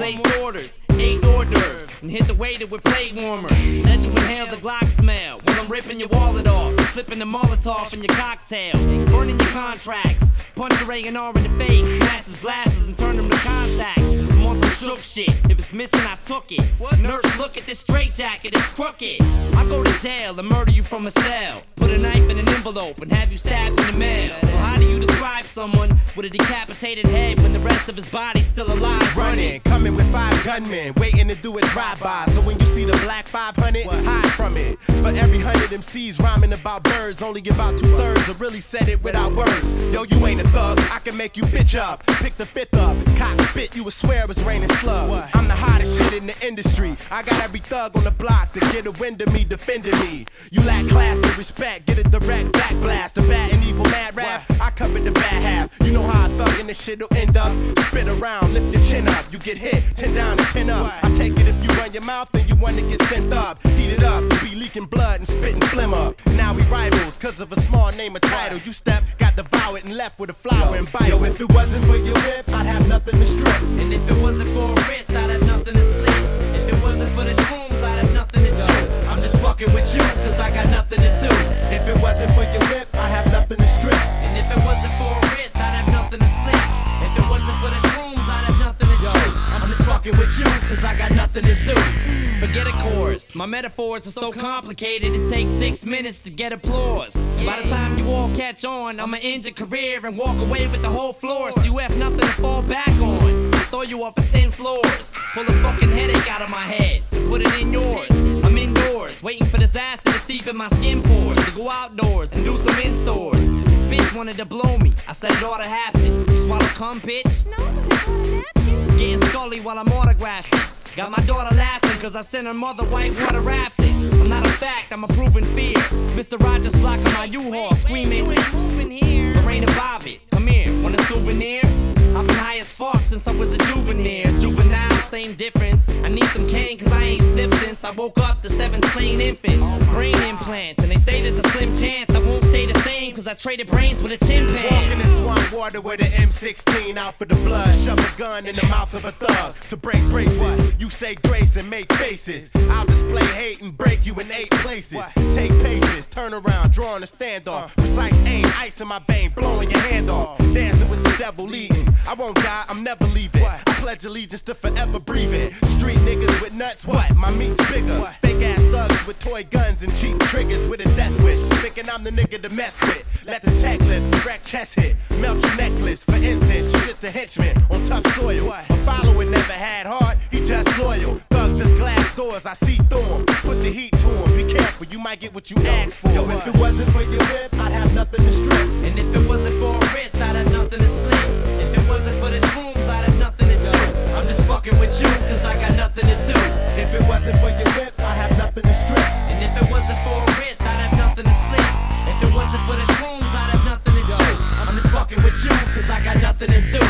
placed orders, 8 hors d'oeuvres, and hit the waiter with plate warmers. Let you inhale the Glock smell when I'm ripping your wallet off, slipping the Molotov in your cocktail, burning your contracts, punch your A&R in the face, smash his glasses and turn them to contacts. I'm on some shook shit, if it's missing I took it. Nurse, look at this straitjacket, it's crooked. I go to jail and murder you from a cell, put a knife in an envelope and have you stabbed in the mail. So how do you describe someone with a decapitated head when the rest of his body's still alive? Running, coming with 5 gunmen, waiting to do a drive-by. So when you see the black 500, hide from it. For every 100 MCs rhyming about birds, only about 2/3 have really said it without words. Yo, you ain't a thug, I can make you bitch up. Pick the 5th up, cock spit, you would swear it was raining slugs. I'm the hottest shit in the industry. I got every thug on the block to get a wind of me, defending me. You lack class and respect, get a direct back blast. The bad and evil mad rap, I covered the bad half. You know how I thug and this shit'll end up. Spit around, lift your chin up, you get hit, 10 down and 10 up. I take it if you run your mouth and you wanna get sent up. Heat it up, you be leaking blood and spitting phlegm up. Now we rivals, cause of a small name or title. You step, got devoured and left with a flower and bite. Yo, if it wasn't for your whip, I'd have nothing to strip. And if it wasn't for a wrist, I'd have nothing to slip. If it wasn't for the shrooms, I'd have nothing to chew. I'm just fucking with you, cause I got nothing to do. If it wasn't for your whip, I'd have nothing to strip. And if it wasn't for a wrist, I'd have nothing to slip. If it wasn't for the shrooms, I'd have nothing to chew. I'm just fucking with you, cause I got nothing to do. Forget a chorus, my metaphors are so complicated it takes 6 minutes to get applause. And by the time you all catch on, I'ma end your career and walk away with the whole floor. So you have nothing to fall back on. I throw you off of 10 floors, pull a fucking headache out of my head and put it in yours. I'm indoors, waiting for this acid to seep in my skin pores, to go outdoors and do some in-stores. This bitch wanted to blow me, I said it ought to happen. You swallow cum, bitch? No, but I got a napkin. Getting scully while I'm autographing. Got my daughter laughing cause I sent her mother whitewater rafting. I'm not a fact, I'm a proven fear. Mr. Rogers blocking my U-Haul screaming, You ain't moving here. Lorena Bobbitt, come here, want a souvenir? I've been high as fuck since I was a juvenile. Juvenile, same difference. I need some cane cause I ain't sniffed since I woke up to 7 slain infants. Brain implants, and they say there's a slim chance I won't stay the same cause I traded brains with a chimpanzee. Walking in swamp water with an M16 out for the blood. Shove a gun in the mouth of a thug to break braces. You say grace and make faces. I'll display hate and break you in 8 places. Take paces, turn around, drawing a standoff. Precise aim, ice in my vein, blowing your hand off. Dancing with the devil leading. I won't die, I'm never leaving. I pledge allegiance to forever breathing. Street niggas with nuts, what? My meat's bigger. Fake ass thugs with toy guns and cheap triggers with a death wish. Thinking I'm the nigga to mess with. Let the tech lift, direct chest hit. Melt your necklace, for instance. You just a henchman on tough soil. A follower never had heart, he just loyal. Thugs is glass doors, I see through 'em. Put the heat to 'em, be careful, you might get what you asked for. Yo, if it wasn't for your whip, I'd have nothing to strip. And if it wasn't for a wrist, I'd have nothing to slip. If it wasn't for the shrooms, I'd have nothing to chew. I'm just fucking with you, cause I got nothing to do. If it wasn't for your whip, I'd have nothing to strip. And if it wasn't for a wrist, I'd have nothing to slip. If it wasn't for the shrooms, I'd have nothing to chew. I'm just fucking with you, cause I got nothing to do.